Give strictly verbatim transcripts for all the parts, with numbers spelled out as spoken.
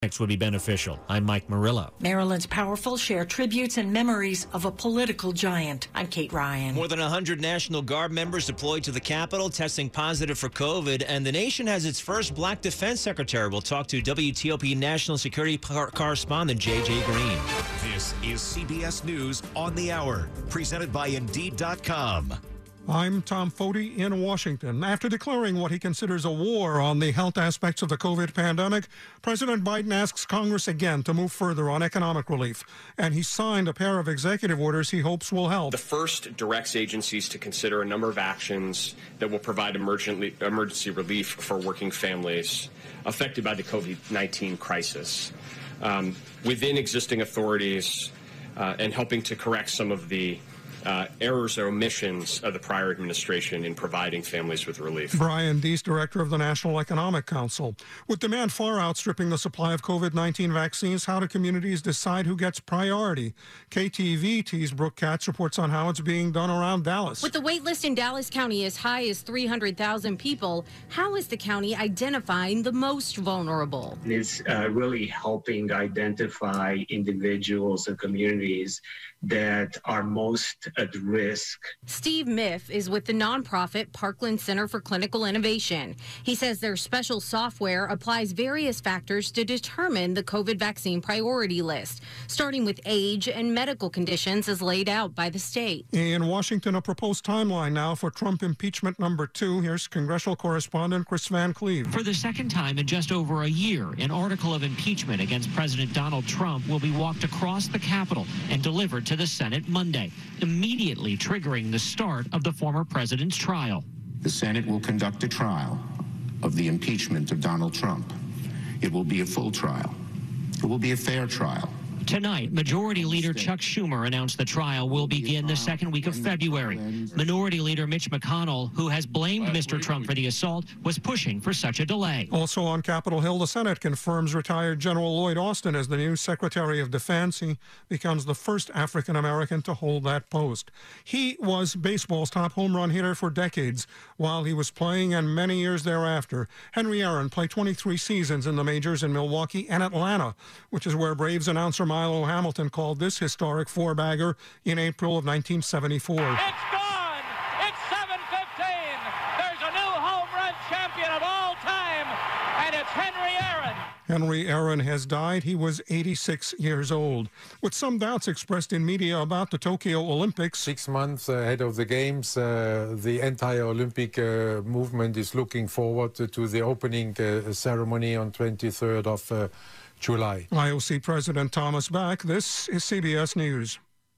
would be beneficial. I'm Mike Murillo. Maryland's powerful share tributes and memories of a political giant. I'm Kate Ryan. More than one hundred National Guard members deployed to the Capitol, testing positive for COVID, and the nation has its first black defense secretary. We'll talk to W T O P National Security correspondent J J Green. This is C B S News on the Hour, presented by Indeed dot com. I'm Tom Foti in Washington. After declaring what he considers a war on the health aspects of the COVID pandemic, President Biden asks Congress again to move further on economic relief. And he signed a pair of executive orders he hopes will help. The first directs agencies to consider a number of actions that will provide emergency, emergency relief for working families affected by the COVID nineteen crisis um, within existing authorities uh, and helping to correct some of the Uh, errors or omissions of the prior administration in providing families with relief. Brian Deese, director of the National Economic Council. With demand far outstripping the supply of COVID nineteen vaccines, how do communities decide who gets priority? K T V T's Brooke Katz reports on how it's being done around Dallas. With the wait list in Dallas County as high as three hundred thousand people, how is the county identifying the most vulnerable? It's uh, really helping identify individuals and communities that are most at risk. Steve Miff is with the nonprofit Parkland Center for Clinical Innovation. He says their special software applies various factors to determine the COVID vaccine priority list, starting with age and medical conditions as laid out by the state. In Washington, a proposed timeline now for Trump impeachment number two. Here's congressional correspondent Chris Van Cleve. For the second time in just over a year, an article of impeachment against President Donald Trump will be walked across the Capitol and delivered to the Senate Monday, immediately triggering the start of the former president's trial. The Senate will conduct a trial of the impeachment of Donald Trump. It will be a full trial. It will be a fair trial. Tonight, Majority Leader Chuck Schumer announced the trial will begin the second week of February. Minority Leader Mitch McConnell, who has blamed Mister Trump for the assault, was pushing for such a delay. Also on Capitol Hill, the Senate confirms retired General Lloyd Austin as the new Secretary of Defense. He becomes the first African-American to hold that post. He was baseball's top home run hitter for decades while he was playing and many years thereafter. Henry Aaron played twenty-three seasons in the majors in Milwaukee and Atlanta, which is where Braves announcer Milo Hamilton called this historic four-bagger in April of nineteen seventy-four. It's gone! It's seven fifteen! There's a new home run champion of all time, and it's Henry Aaron. Henry Aaron has died. He was eighty-six years old. With some doubts expressed in media about the Tokyo Olympics. Six months ahead of the Games, uh, the entire Olympic uh, movement is looking forward to, to the opening uh, ceremony on twenty-third of uh, July. I O C President Thomas Bach. This is C B S News.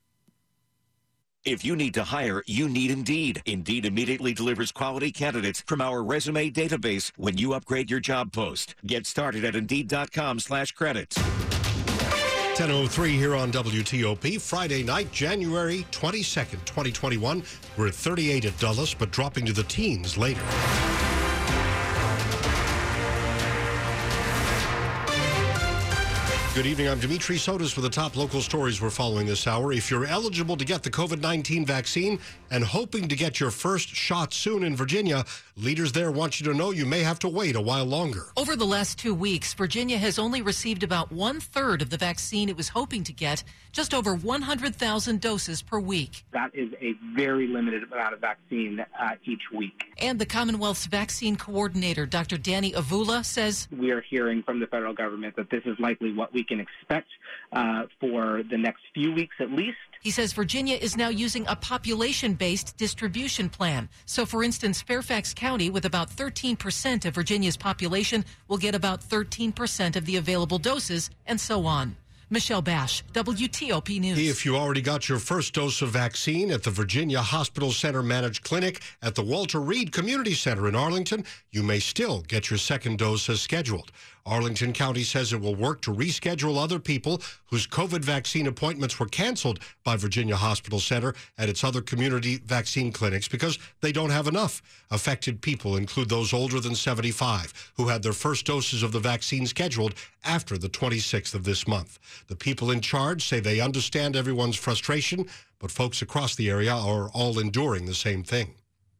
If you need to hire, you need Indeed. Indeed immediately delivers quality candidates from our resume database when you upgrade your job post. Get started at Indeed.com slash credits. ten oh three here on W T O P. Friday night, January twenty-second, twenty twenty-one. We're at thirty-eight at Dulles, but dropping to the teens later. Good evening. I'm Dimitri Sotis with the top local stories we're following this hour. If you're eligible to get the COVID nineteen vaccine and hoping to get your first shot soon in Virginia, leaders there want you to know you may have to wait a while longer. Over the last two weeks, Virginia has only received about one-third of the vaccine it was hoping to get, just over one hundred thousand doses per week. That is a very limited amount of vaccine uh, each week. And the Commonwealth's vaccine coordinator, Doctor Danny Avula, says, we are hearing from the federal government that this is likely what we can expect uh, for the next few weeks at least. He says Virginia is now using a population-based distribution plan. So, for instance, Fairfax County, with about thirteen percent of Virginia's population, will get about thirteen percent of the available doses, and so on. Michelle Bash, W T O P News. If you already got your first dose of vaccine at the Virginia Hospital Center Managed Clinic at the Walter Reed Community Center in Arlington, you may still get your second dose as scheduled. Arlington County says it will work to reschedule other people whose COVID vaccine appointments were canceled by Virginia Hospital Center at its other community vaccine clinics because they don't have enough. Affected people include those older than seventy-five who had their first doses of the vaccine scheduled after the twenty-sixth of this month. The people in charge say they understand everyone's frustration, but folks across the area are all enduring the same thing.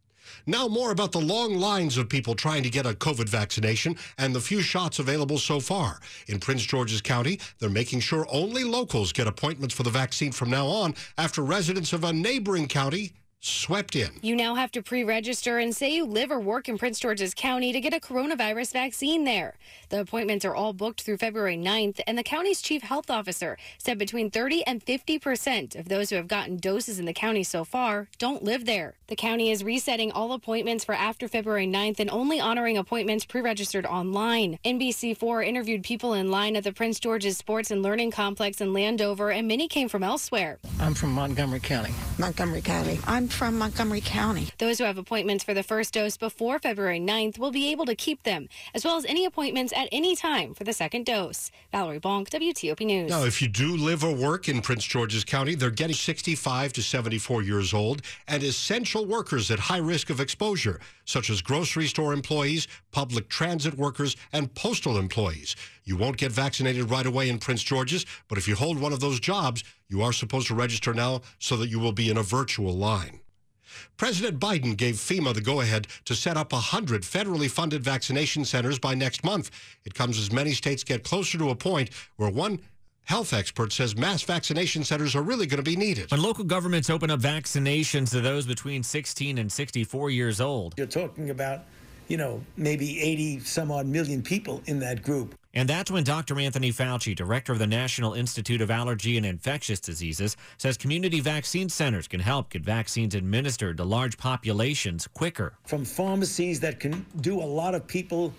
Now more about the long lines of people trying to get a COVID vaccination and the few shots available so far. In Prince George's County, they're making sure only locals get appointments for the vaccine from now on after residents of a neighboring county swept in. You now have to pre-register and say you live or work in Prince George's County to get a coronavirus vaccine there. The appointments are all booked through February ninth, and the county's chief health officer said between thirty and fifty percent of those who have gotten doses in the county so far don't live there. The county is resetting all appointments for after February ninth and only honoring appointments pre-registered online. N B C four interviewed people in line at the Prince George's Sports and Learning Complex in Landover, and many came from elsewhere. I'm from Montgomery County. Montgomery County. I'm from Montgomery County. Those who have appointments for the first dose before February ninth will be able to keep them, as well as any appointments at any time for the second dose. Valerie Bonk, W T O P News. Now, if you do live or work in Prince George's County, they're getting sixty-five to seventy-four years old and essential workers at high risk of exposure, such as grocery store employees, public transit workers, and postal employees. You won't get vaccinated right away in Prince George's, but if you hold one of those jobs, you are supposed to register now so that you will be in a virtual line. President Biden gave FEMA the go-ahead to set up one hundred federally funded vaccination centers by next month. It comes as many states get closer to a point where one health expert says mass vaccination centers are really going to be needed. When local governments open up vaccinations to those between sixteen and sixty-four years old. You're talking about, you know, maybe eighty some odd million people in that group. And that's when Doctor Anthony Fauci, director of the National Institute of Allergy and Infectious Diseases, says community vaccine centers can help get vaccines administered to large populations quicker. From pharmacies that can do a lot of people,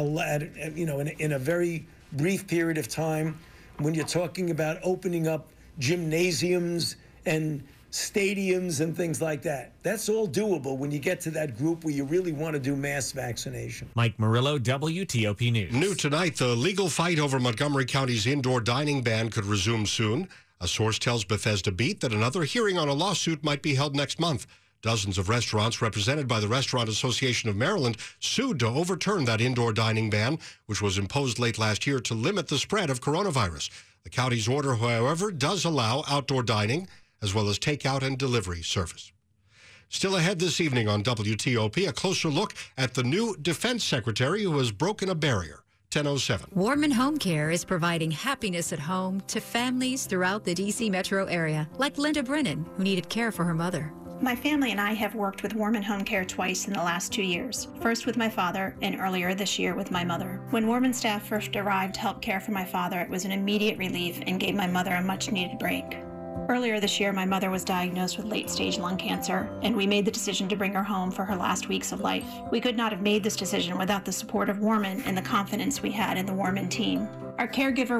at, you know, in, in a very brief period of time, when you're talking about opening up gymnasiums and stadiums and things like that. That's all doable when you get to that group where you really want to do mass vaccination. Mike Murillo, W T O P News. New tonight, the legal fight over Montgomery County's indoor dining ban could resume soon. A source tells Bethesda Beat that another hearing on a lawsuit might be held next month. Dozens of restaurants represented by the Restaurant Association of Maryland sued to overturn that indoor dining ban, which was imposed late last year to limit the spread of coronavirus. The county's order, however, does allow outdoor dining as well as takeout and delivery service. Still ahead this evening on W T O P, a closer look at the new defense secretary who has broken a barrier. ten oh seven. Warman Home Care is providing happiness at home to families throughout the D C metro area, like Linda Brennan, who needed care for her mother. My family and I have worked with Warman Home Care twice in the last two years, first with my father and earlier this year with my mother. When Warman staff first arrived to help care for my father, it was an immediate relief and gave my mother a much-needed break. Earlier this year, my mother was diagnosed with late-stage lung cancer, and we made the decision to bring her home for her last weeks of life. We could not have made this decision without the support of Warman and the confidence we had in the Warman team. Our caregiver